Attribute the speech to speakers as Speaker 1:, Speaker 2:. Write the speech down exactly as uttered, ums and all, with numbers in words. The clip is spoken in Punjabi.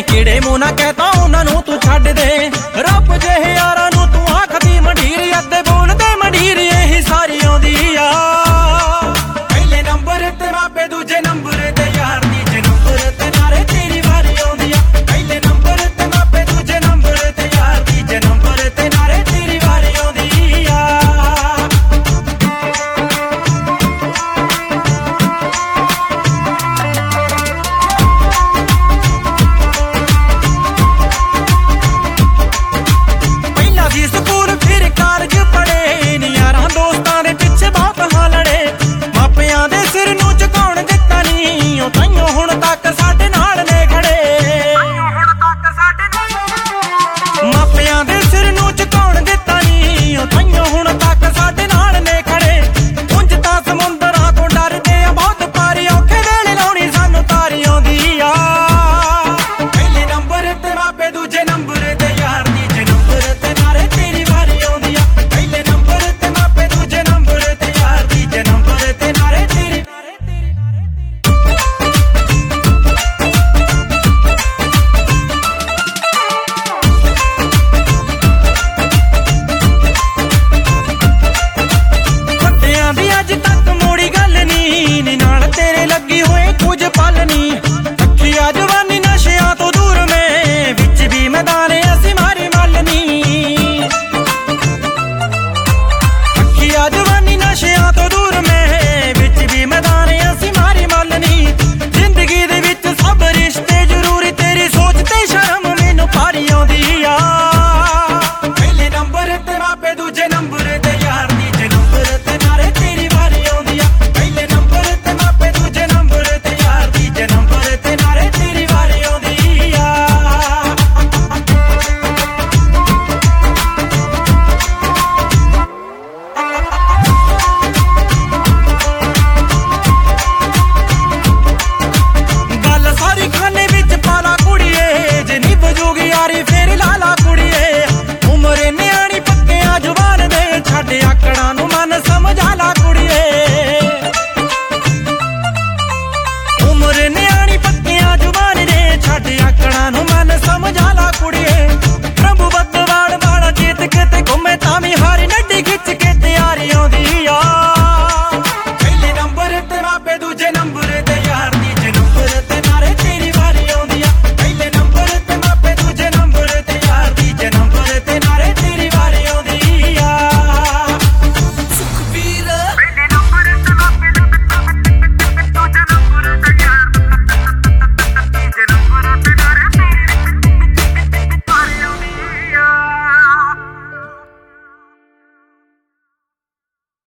Speaker 1: ਕਿਹੜੇ ਮੂੰਹ ਨਾ ਕਹਿਤਾ ਉਹਨਾਂ ਨੂੰ ਤੂੰ ਛੱਡ ਦੇ। ਰੱਬ ਜਿਹੇ ਯਾਰਾਂ ਨੂੰ ਤੂੰ ਆਖਦੀ ਮੰਡੀਰ, ਅੱਧੇ ਬੋਲਦੇ ਮੰਡੀਰ ਇਹੀ ਸਾਰੀ ਆਉਂਦੀ ਆ। ਪਹਿਲੇ ਨੰਬਰ ਤੇ ਮਾਪੇ, ਦੂਜੇ ਨੰਬਰ ਤੇ ਯਾਰ, ਤੀਜੇ ਨੰਬਰ ਤੇ ਨਾਰੇ ਤੇਰੀ ਵਾਰੀ ਆਉਂਦੀ ਆ। ਪਹਿਲੇ ਨੰਬਰ ਤੇ ਮਾਪੇ, ਦੂਜੇ ਨੰਬਰ ਤੇ ਯਾਰ, ਤੀਜੇ ਨੰਬਰ ਤੇ ਨਾਰੇ ਤੇਰੀ ਵਾਰੀ ਆਉਂਦੀ ਆ। ਪਹਿਲਾਂ ਸੀ ਸਕੂਲ ਫਿਰ ਕਾਲਜ ਪੜ੍ਹੇ ਨੀ, ਯਾਰਾਂ ਦੋਸਤਾਂ ਦੇ ਪਿੱਛੇ ਬਹੁਤ ਹਾਂ ਲੜੇ। ਮਾਪਿਆਂ ਦੇ ਸਿਰ ਨੂੰ ਝੁਕਾਉਣ ਦਿੱਤਾ ਨੀ, ਉਹ ਤਾਈਓ ਹੁਣ ਤੱਕ ਸਾਡੇ ਨਾਲ ਨੇ ਖੜੇ। ਮਾਪਿਆਂ ਦੇ ਸਿਰ ਨੂੰ ਝੁਕਾਉਣ ਦਿੱਤਾ ਨੀ, ਉਹ ਤਾਈਓ ਹੁਣ ਤੱਕ ਸਾਡੇ ਨਾਲ ਨੇ ਖੜੇ। ਉਂਝ ਤਾਂ ਸਮੁੰਦਰਾਂ ਤੋਂ ਡਰਦੇ ਆ ਬਹੁਤ, ਪਰ ਔਖੇ ਵੇਲੇ ਲਾਉਣੀ ਸਾਨੂੰ ਤਾਰੀ ਆਉਂਦੀ ਆ। ਪਹਿਲੇ ਨੰਬਰ ਤੇ ਮਾਪੇ, ਦੂਜੇ ਨੰਬਰ ਤੇ ਯਾਰ, ਤੀਜੇ ਨੰਬਰ ਤੇ ਨਾਰੇ ਤੇਰੀ ਵਾਰੀ ਆਉਂਦੀ ਆ। ਪਹਿਲੇ ਨੰਬਰ ਤੇ ਮਾਪੇ, ਦੂਜੇ ਨੰਬਰ ਤੇ ਯਾਰ, ਤੀਜੇ ਨੰਬਰ ਤੇ ਨਾਰੇ ਤੇਰੀ। ਵੱਡਿਆਂ ਦੀ ਅੱਜ ਤੱਕ ਮੋੜੀ ਗੱਲ ਨੀ, ਨੀ ਨਾਲ ਤੇਰੇ ਲੱਗੀ ਹੋਏ ਕੁਝ ਪਲ ਨੀ। ਅੱਖੀ ਜਵਾਨੀ ਨਸ਼ਿਆਂ ਤੋਂ ਦੂਰ ਮੈਂ, ਵਿੱਚ ਵੀ ਮੈਦਾਨ ਅਸੀਂ ਮਾਰੀ ਮੱਲ ਨੀ। ਅੱਖੀ ਜਵਾਨੀ ਨਸ਼ਿਆਂ ਤੋਂ ਦੂਰ ਮੈਂ, ਵਿੱਚ ਵੀ ਮੈਦਾਨ ਅਸੀਂ ਮਾਰੀ ਮੱਲ ਨੀ। ਜ਼ਿੰਦਗੀ ਦੇ ਵਿੱਚ ਸਭ ਰਿਸ਼ਤੇ ਜ਼ਰੂਰੀ, ਤੇਰੀ ਸੋਚ ਤੇ ਸ਼ਰਮ ਮੈਨੂੰ ਭਾਰੀ ਆਉਂਦੀ ਆ। ਪਹਿਲੇ ਨੰਬਰ ਤੇ ਮਾਪੇ, ਦੂਜੇ ਨੰਬਰ ਤੇ ਯਾਰ, ਤੀਜੇ ਨੰਬਰ ਤੇ ਨਾਰੇ ਤੇਰੀ ਵਾਰੀ ਆਉਂਦੀ ਆ। ਪਹਿਲੇ ਨੰਬਰ ਤੇ ਮਾਪੇ, ਦੂਜੇ ਨੰਬਰ ਤੇ ਯਾਰ, ਤੀਜੇ ਨੰਬਰ ਤੇ ਨਾਰੇ ਤੇਰੀ ਵਾਰੀ ਆਉਂਦੀ ਆ। ਗੱਲ ਸਾਰੀ ਖਾਨੇ ਵਿੱਚ ਪਾਲਾ ਕੁੜੀਏ, ਜੇ ਨੀ ਵਜੂਗੀ ਯਾਰੀ ਫੇਰ ਲਾਲਾ ਕੁੜੀਏ। ਉਮਰ ਨਿਆਣੀ ਪੱਕਿਆਂ ਜਵਾਨ ਦੇ, ਛੱਡ ਆਕੜਾਂ ਨੂੰ ਮਨ ਸਮਝਾ ਲਾ।